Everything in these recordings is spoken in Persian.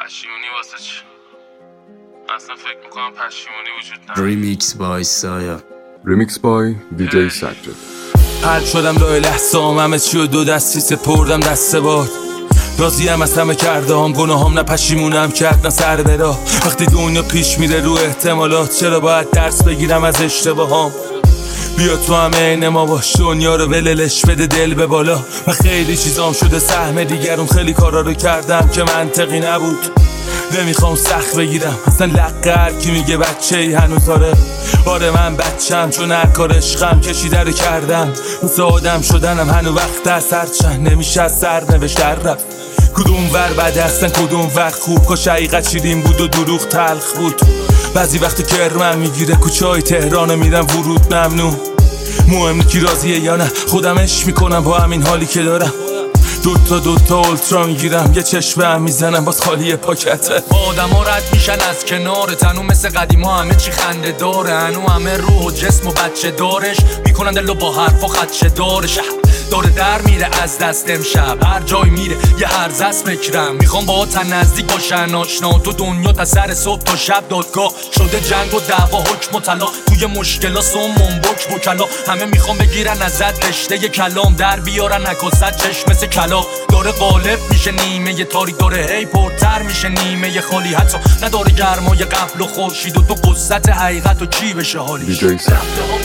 پشیمونی واسه چی؟ اصلا فکر میکنم پشیمونی وجود نداره. ریمیکس بای سایا، ریمیکس بای دیجی سجاد. پرد شدم لای لحظام، همه چی و دو دستی سپردم دست باد. راضیم از همه کرده هم، گناهام نه پشیمونم کرد نه سر برا. وقتی دنیا پیش میره رو احتمالات، چرا باید درس بگیرم از اشتباهام؟ بیا تو همه عین ما باش، دنیا رو وللش بده دل به بالا. من خیلی چیزام شده سهم دیگرون، خیلی کارا رو کردم که منطقی نبود. نمیخوام سخت بگیرم اصلا لقه هر کی میگه بچه ای هنوز آره من بچم، چون هر کار عشقم کشیده رو کردم. مثل آدم شدنم هنو وقت از سر چند نمیشه از سر نوشت در رفت. کدوم ور بده هستن کدوم ور خوب، کاش حقیقت شیرین بود و دروغ تلخ بود. بعضی وقتی کرمم میگیره کوچه های تهران میرم ورود ممنوع. مهم کی راضیه یا نه، خودم عشق میکنم با همین حالی که دارم. دوتا اولترا میگیرم، یه چشمه هم میزنم باز خالی پاکته. آدم ها رد میشن از کنار تنو، مثل قدیما همه چی خنده داره. هنو همه روح و جسم و بچه دارش میکنن دلو با حرف و خدشه دارش. داره در میره از دست امشب، هر جای میره یه هرز از فکرم. میخوام با تن نزدیک باشن آشنا، تو دنیا تا سر صبح تا شب دادگاه شده. جنگ و دعوا حکم و طلاق، توی مشکلا سمون بک وکلا. همه میخوام بگیرن ازت رشته ی کلام، در بیارن نکست چشم مثل کلا. داره غالب میشه نیمه ی تاریک، داره هی پرتر میشه نیمه ی خالی. حتی نداره گرمای قبل و خورشید و تو قصت حقیقت و چی بشه حالیش. دیجی سجاد.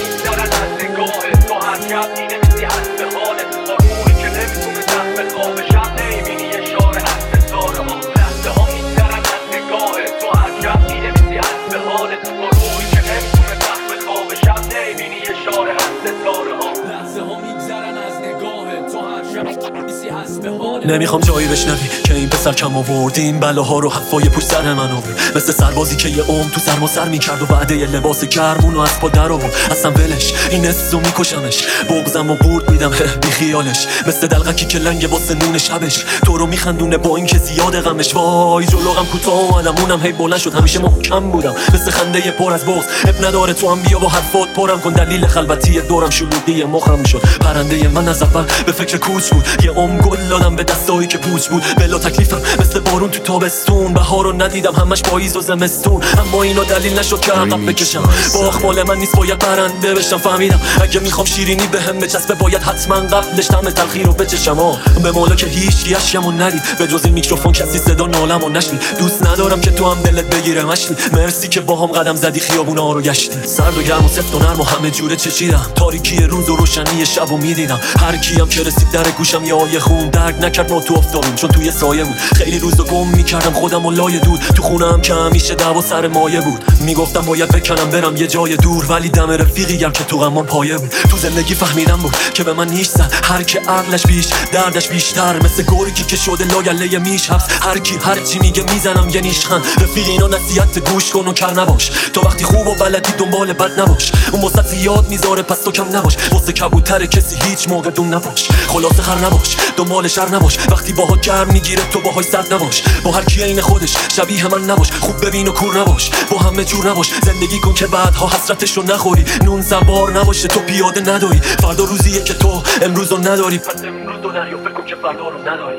نمیخوام جایی بشنوی که این پسر کم آوردین بلاها رو حفای پشت سر من آورد. مثل سربازی که یه تو سرما سر میکرد و بعد یه لباس گرمون و از پا در آورد. اصلا ولش این اسو میکشمش، بغضم و برد میدم بی خیالش. مثل دلغکی که لنگه واسه نون شبش، تو رو میخندونه با این که زیاد غمش. وای جلوغم کوتاه اومدمونم هی بلند شد، همیشه محکم بودم مثل خنده پر از بغض. اب نداره تو هم بیا با حرفات پرم کن، دلیل خلوتی دورم شلوغی مخم شد. پرنده من از اول به فکر کوچ بود، یه گل دادم به دستایی که پوچ بود. بلا تکلیفم مثل بارون تو تابستون، بهارو ندیدم همش پاییز و زمستون. اما اینا دلیل نشد که عقب بکشم، باخ مال من نیست باید برنده بشم. فهمیدم اگه میخوام شیرینی بهم بچسبه باید حتما قبلش طعم تلخی رو بچشم. به مولا که هیچ کی اشکمو ندید، به جز این میکروفون کسی صدا نالمو نشنید. دوست ندارم که تو هم دلت بگیره مشتی، مرسی که باهام قدم زدی خیابونا رو گشتی. سرد و گرم و سفت و نرم و همه جوره چشیدم، تاریکی روز و روشنی شبو میدیدم. هر کیم که رسید در گوشم یه آیه خون، درک نکرد ما تو افتادیم چون توی سایه بود. خیلی روزو گم میکردم خودم و لای دود، تو خونم که همیشه دعوا سر مایه بود. میگفتم باید بکنم برم یه جای دور، ولی دم رفیقیم که تو غمان پایه بود. تو زندگی فهمیدم بود که به من نیش زد، هر کی عقلش بیش دردش بیشتر. مثل گرگی که شده لاگله میش حبس، هر کی هر چی میگه میزنم یه نیشخند. رفیق اینا نصیحت گوش کن و کر نباش، تو وقتی خوب و بلدی دنبال بد نباش. اون واسه زیاد میذاره پس تو کم نباش، واسه کبوتر کسی هیچ موقع دون نباش. خلاصه خر نباش دنبال شر نباش، وقتی باها گرم میگیره تو باهاش سرد نباش. با هر کی عین خودش شبیه من نباش، خوب ببین و کور نباش، با همه جور نباش. زندگی کن که بعدها حسرتشو نخوری، نون سوار نباشه تو پیاده نداری. فردا روزیه که تو امروزو نداری، پس امروز رو نری و فکر کن که فردا رو نداری.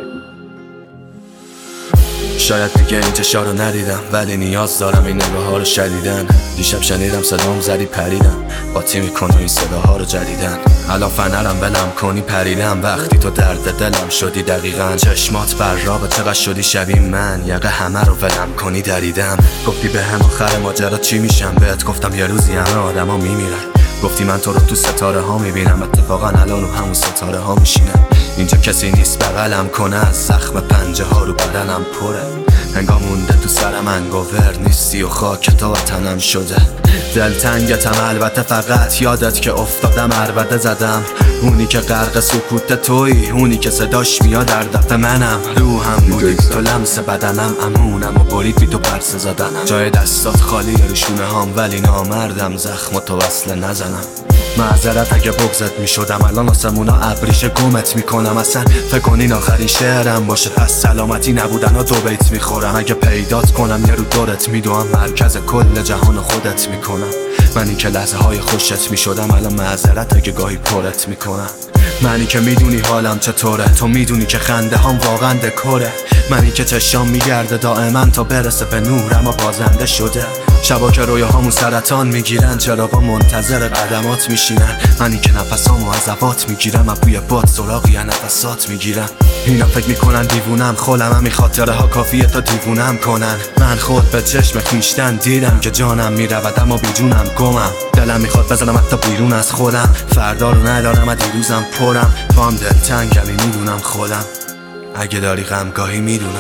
شاید دیگه این چشا رو ندیدم، ولی نیاز دارم این نگاه ها رو شدیدن. دیشب شنیدم صدام زدی پریدم، قاطی میکنه این صداها رو جدیدن. الان فنرم بلم کنی پریدم، وقتی تو درد دلم شدی دقیقاً. چشمات بر رابه چقدر شدی شبیه من، یقه همه رو ولم کنی دریدم. گفتی به هم آخر ماجرا چی میشم، بهت گفتم یه روزی همه آدم ها میمیرن. گفتی من تو رو تو ستاره ها میبینم، اتفاقا الان و همون ستاره ها میشینم. اینجا کسی نیست بغلم کنه، از زخم پنجه ها رو بدنم پره. هنگام مونده تو سرم انگوور نیستی و خاک تا وطنم شده. دلتنگتم البته فقط یادت که افتادم عربده زدم. اونی که غرق سکوت توی، اونی که صداش میاد در دفع منم. روحم بودی تو لمس بدنم، امونم و برید بی تو پرسه زدنم. جای دستات خالی روشونه هام، ولی نامردم زخم تو وصله نزنم. معذرت اگه بغضت میشدم، الان آسمونا ابریش گمت میکنم. اصلا فکر کنین آخرین شعرم باشه، پس سلامتی نبودن و 2 بیت میخورم. اگه پیدات کنم یه رو دورت میدوم، مرکز کل جهان خودت میکنم. من این که لحظه های خوشت میشدم، الان معذرت اگه گاهی پرت میکنم. منی که میدونی حالم چطوره، تو میدونی که خنده هم واقعا دکوره. منی که چشام میگرده دائما تا برسه به نور اما بازنده شده. شبا که رویاهامون سرطان میگیرن، چراغا منتظر قدمات میشینن. منی که نفسامو از عبات میگیرم، از بوی باد سراغی از نفسات میگیرم. اینا فکر میکنن دیوونم، خولم همین خاطره ها کافیه تا دیوونم کنن. من خود به چشم خویشتن دیدم که جانم میرود اما بیجونم گمم. دلم میخواد بزنم حتی بیرون از خودم، فردا رو ندارم و دیروزم پرم. تو هم دلتنگمی میدونم خودم، اگه داری غمگاهی میدونم.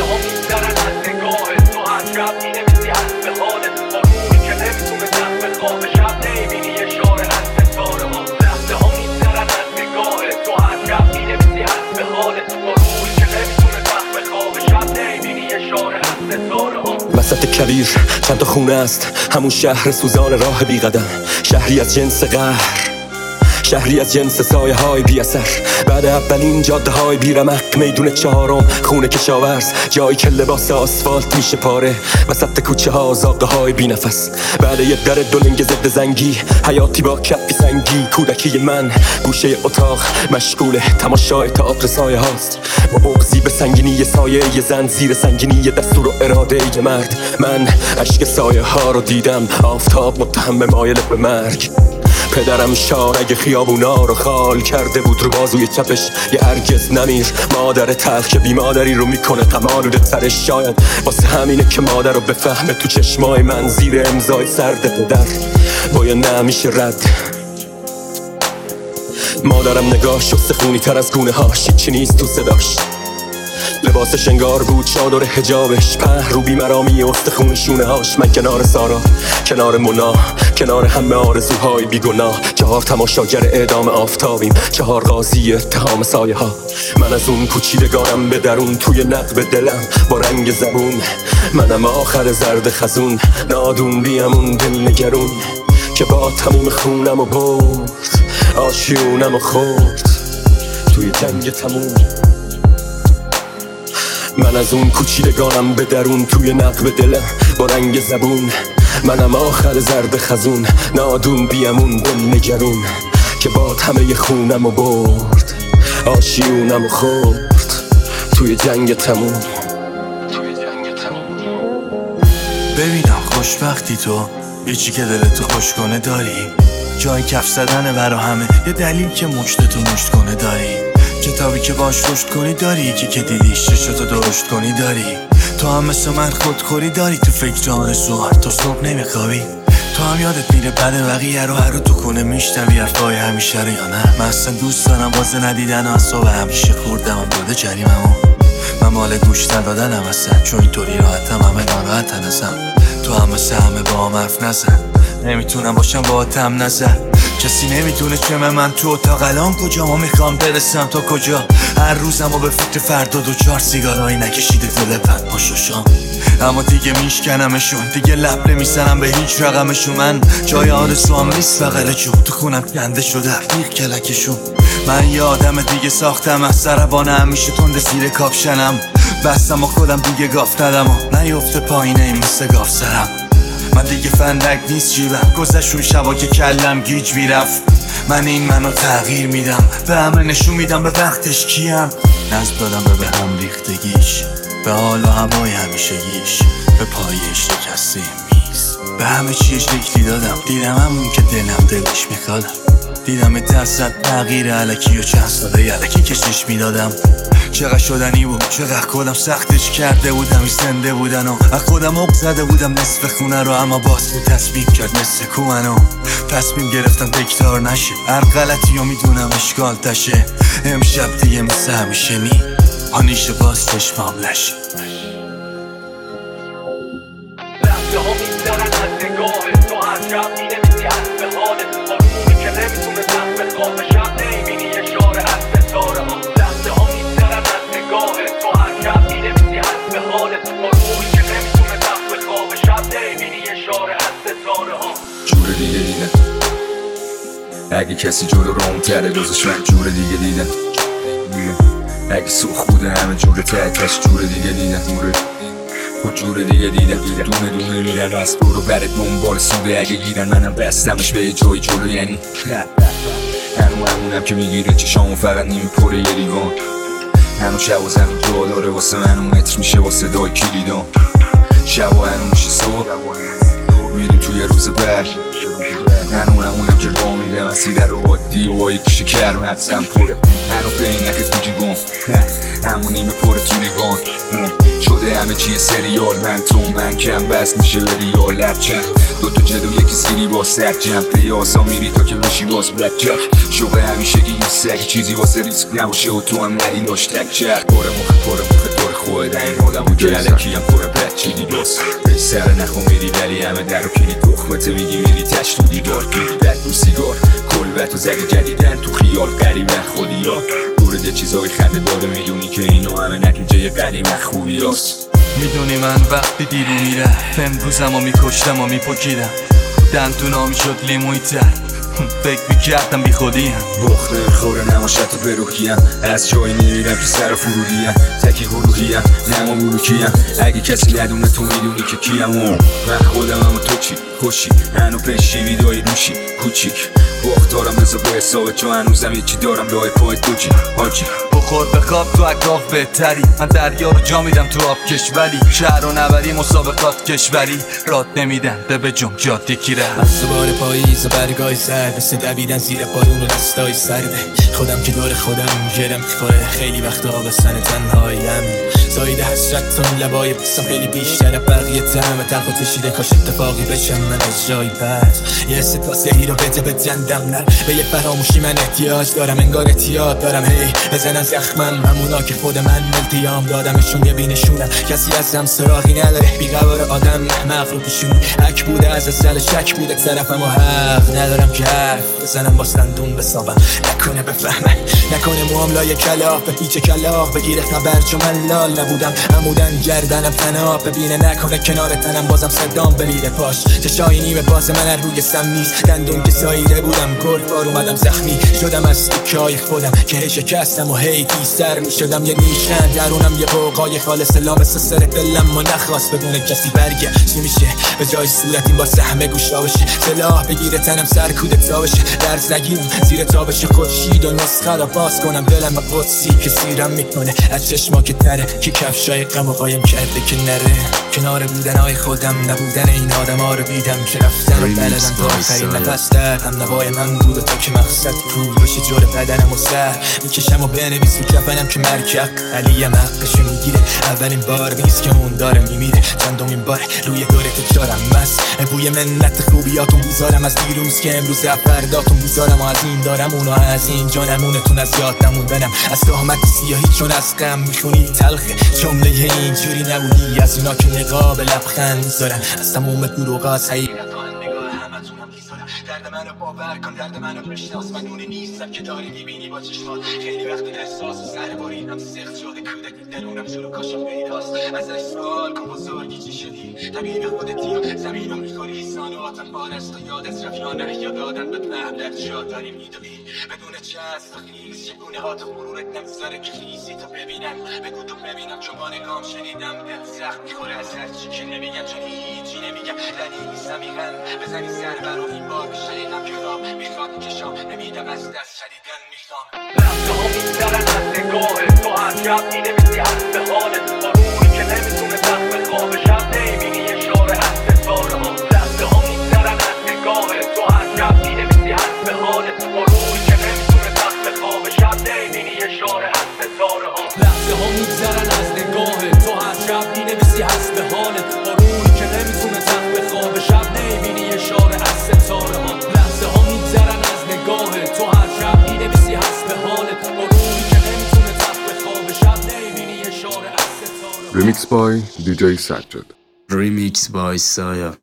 وسط کویر چند تا خونه است، همون شهر سوزان راه بی قدم. شهری از جنس قهر، شهری از جنس سایه های بی اثر. بعد اولین جاده های بی رمق، میدون چهارم خونه کشاورز، جایی که لباس آسفالت میشه پاره. وسط کوچه ها زاغه های بی نفس. بعد یه در دولنگ ضد زنگی، حیاتی با کفی سنگی. کودکی من گوشه اتاق مشغول تماشای تئاتر سایه هاست، با بغضی به سنگینی سایه یه زن، زیر سنگینی دستور و اراده یه مرد. من اشک سایه ها رو دیدم، آفتاب متهم مایل به مرگ. پدرم شارگ خیابونا رو خال کرده بود رو بازوی چپش، یه هرگز نمیر. مادر تلخ که بی مادری رو میکنه غم‌آلود سرش، شاید واسه همینه که مادر رو بفهمه تو چشمای من زیر امضای سرد پدر باید نمیشه رد. مادرم نگاهش استخونی تر از گونه هاش، هیچی نیست تو صداش. لباسش انگار بود چادر حجابش، پهروبی مرامی استخون شونه هاش. من کنار سارا، کنار مونا، کنار همه آرزوهای بیگناه. 4 تماشاگر اعدام آفتابیم، 4 قاضی اتهام سایه ها. من از اون کوچیدگانم به درون، توی نقب دلم با رنگ زبون. منم آخر زرد خزون، نادون بیامون دل نگرون، که با تموم خونم و برد آشیونم و خورد توی جنگ تموم. من از اون کوچیدگانم به درون، توی نقب دلم با رنگ زبون. منم آخر زرد خزون، نادون بیامون دل نگرون، که با همه خونم و برد آشیونم و خورد توی جنگ تموم. ببینم خوشبختی تو، یکی که دلتو خوش کنه داری، جای کف زدن برا همه، یه دلیل که مشتتو مشت کنه داری. کتابی که باش رشد کنی داری، یکی که دیدیش چشتو درشت کنی داری. تو هم مثل من خودخوری داری، تو فکر آرزو تا صبح نمیخوابی. تو هم یادت میره بعد بقیه رو هر رو تو کنه میشنوی حرفای همیشه رو یا نه؟ من اصلا دوست دارم واسه ندیدن اعصاب همیشه خوردم هم داده جریممو. من مال گوش ندادنم اصلا، چون اینطوری راحتم همه ناراحتن ازم. تو هم مثل همه با هم حرف نزن، نمیتونم باشم با تم نزن. کسی نمیدونه که من تو اتاق الان کجا، ما میخوام برسم تا کجا. هر روزم و به فکر فردا 2-4 سیگارایی نکشیده دل پد پاشوشام. اما دیگه میشکنمشون، دیگه لب نمیزنم به هیچ رقمشون. من جای آرزوام نیست بغل جون، تو خونم کنده شده میخ کلکشون. من یه آدم دیگه ساختم از سربانه، همیشه تند زیر کاپشنم. بستم و خودم دیگه گاف ندم و نیفته پایینه این مثل گاف سرم. من دیگه فندک نیست جیبم، گذشون شبا که کلم گیج میرفت. من این منو تغییر میدم، به همه نشون میدم به وقتش کیم. نزد دادم به هم ریختگیش، به حال و هوای همیشگیش، به پایش شکسته میز. به همه چیش شکلی دادم، دیدم همون که دلم دلش میخوادم. دیدم دستت تغییر علکی و چند ساله علکی کشش میدادم. چقدر شدنی بود، چقدر خودم سختش کرده بودم، زنده بودن و از خودم عقد زده بودم نصف خونه رو. اما باز بود تصمیم کرد مثل کومنو، تصمیم گرفتم تکرار نشه. هر غلطی رو میدونم اشکال تشه. امشب دیگه مثل همیشه نی آنیشه باز چشمام لشه. لحظه ها میگذرن از نگاه تو، هر شب مینویسی حد به حالت، آرومی که نمیتونه تحت خواب شب نمیبینی اشاره از ستاره ها. لحظه ها میگذرن از نگاه تو، هر شب مینویسی حد به حالت، آرومی که نمیتونه تحت خواب شب نمیبینی اشاره از ستاره ها. جور دیگه دیدن، اگه کسی جلو روم تره روزش من جور دیگه دیدن. اگه سوخ بوده همه جور تکش جور دیگه دیدن. جور دیگه دیدن، دونه دونه میرن از برو برد دنبال سوده. اگه گیرن منم بستمش به جای جلو، یعنی هنو همونم که میگیره چشامو فقط نیمی پره یه لیوان هنو شب و زمین جا داره واسه من و متر میشه با صدای کلیدان شب و هنو میشه صبح میریم توی روز برگ هنو همونم که با میره مسیر رو عادی و با یک شکر مدزم پره هنو پینکت میگی گم همون نیمه پره تو لیوان شده همه چیه سریال من تو من کم بس میشه ریال لبچن دوتا جلو یکی سیری با سر جمع پیاسا میری تا که باشی باز بلک جک شوقه همیشگی یه سگ چیزی واسه ریسک نباشه و تو هم ندی داشتک چرک پاره مخه دور خود این آدم و گلکی هم پره بد چیدی باز به سر نخو میری ولی همه در و کلی دخمته میگی میری تشت و دیوار گیری بد رو سیگار کلبت و زدی جدیدن تو خیال قریبن خودی ها دورده چیزای خنده داره میدونی که اینو همه نتیجه قدیم خوبی هست میدونی من وقتی دیرو میره امروزم و میکشتم و میپکیدم دندونا میشد لیموی تر فکر میکردم بی خودی هم بخت نمیخوره نماشت و بروحیم از جایی نمیرم که سر فرودیم تکی گروهیم نما ملوکیم اگه کسی ندونه تو میدونی که کیم من خودم هم و تو چی خوشی هنو پشی ویدایی روشی کوچیک بخت دارم بذار به حسابه چون هنوزم یکی دارم لای پای دوچی حاجی بخور بخواب تو اکاف بهتری من دریا رو جا میدم تو آب کشوری شهر و نبری مسابقات کشوری راد نمیدن به جم جاد یکی ره از بار پاییز و برگای سرد مثل دویدن زیر بارون و دستای سرده خودم که دور خودم گرم میخوره خیلی وقتا بسن تنهاییم زاید حسرتون لبای بسم خیلی بیشتر بقیه تمه تلخ و تشیده کاش اتفاقی بشم من از جای بد یه ستاسهی رو بده به جندم نر به یه فراموشی من احتیاج دارم انگار احتیاط دارم هی بزنن زخمم همونا که خود من التیام دادمشون یه بینشونم کسی ازم سراغی نداره بیقوار آدم مغلوبشون حک بوده از ازل شک بوده طرفم و حق ندارم که حرف بزنم با سندون بسابم نکنه بفهمن نکنه موام لای کلاف به پیچ کلاف بگیره خبر چون من لال نبودم عمودن گردنم تناب ببینه نکنه کنار تنم بازم صدام بمیره پاش چشای نیمه باز من روی سم نیست دندون که ساییده بودم گرفار اومدم زخمی شدم از تکای خودم که شکستم و هیتی سر می شدم یه نیشن درونم یه قوقای خالص لامس سر دلم و نخواست بدون کسی برگه چی میشه به جای صورت این با سهم گوشا بشه سلاح بگیره تنم سر کودتا بشه درز نگیرم زیر تابش خورشید و نسخه را باز کنم دلم به قدسی که سیرم میکنه از چشما که تره که کفشای غم و قایم کرده که نره کنار بودن های خودم نبودن این آدم ها رو دیدم که رفتن و بلدن تا آخرین نفس دردم نوای من بود و تا که مقصد پول باشه جور بدنم و سر میکشم و بنویس رو کفنم که مرکق علیم حقشو میگیره اولین بار نیست که اون داره میمیره چندمین بار روی دور تکرارم بس بوی منت خوبیاتون بیزارم از دیروز که امروز فرداتون بیزارم و از این دارم اونو از این جانمونتون از یاد نموندنم از تهمت سیاهی چون از غم میخونی تلخه جمله اینجوری نبودی از اینا که نقاب لبخند میذارن از تموم دروغ از حقیقت درد منو باور کن درد منو بشناس من اون نیستم که داری میبینی با چشمات خیلی وقت احساس و سربارینم سخت شده کودک درونم شروع کاشم پیداست ازش سوال کن بزرگی چی شدی طبیب خودتی یا زمین رو میخوری سانواتم بارست و یادت رفت یا نه یا دادن به فهم در جا داری میدوی بدون چست و خیز چگونه ها تو مرورت نمیذاره که خیزی تو ببینم بگو تو ببینم چون با نگام شنیدم دل سخت میخوره از هر چی که نمیگم چون هیچی نمیگم زنی نیستم میخند بزنی سر برو این بار شنیدم که رام میخواد کشام نمیدم از دست شدیدن میخوام لحظه ها میگذرن از نگاهت تو هر شب مینویسی حسب حالت با روحی که نمیتونه تخت به خواب شب نمیبینی اشاره از ستاره ها لحظه ها میگذرن از نگاهت تو هر شب مینویسی حسب حالت با روحی که نمیتونه تخت به خواب شب نمیبینی اشاره از ستاره ها لحظه ها میگذرن از نگاهت تو هر شب مینویسی حسب حالت با روحی که نمیتونه تخت به خواب شب نمیبینی اشاره از ستاره ها لحظه ها میگذرن از نگاهت تو هر شب مینویسی حسب حالت با روحی که نمیتونه تخت به خواب شب نمیبینی اشاره از ستاره ها Remix by DJ Sajjad. Remix by Saya.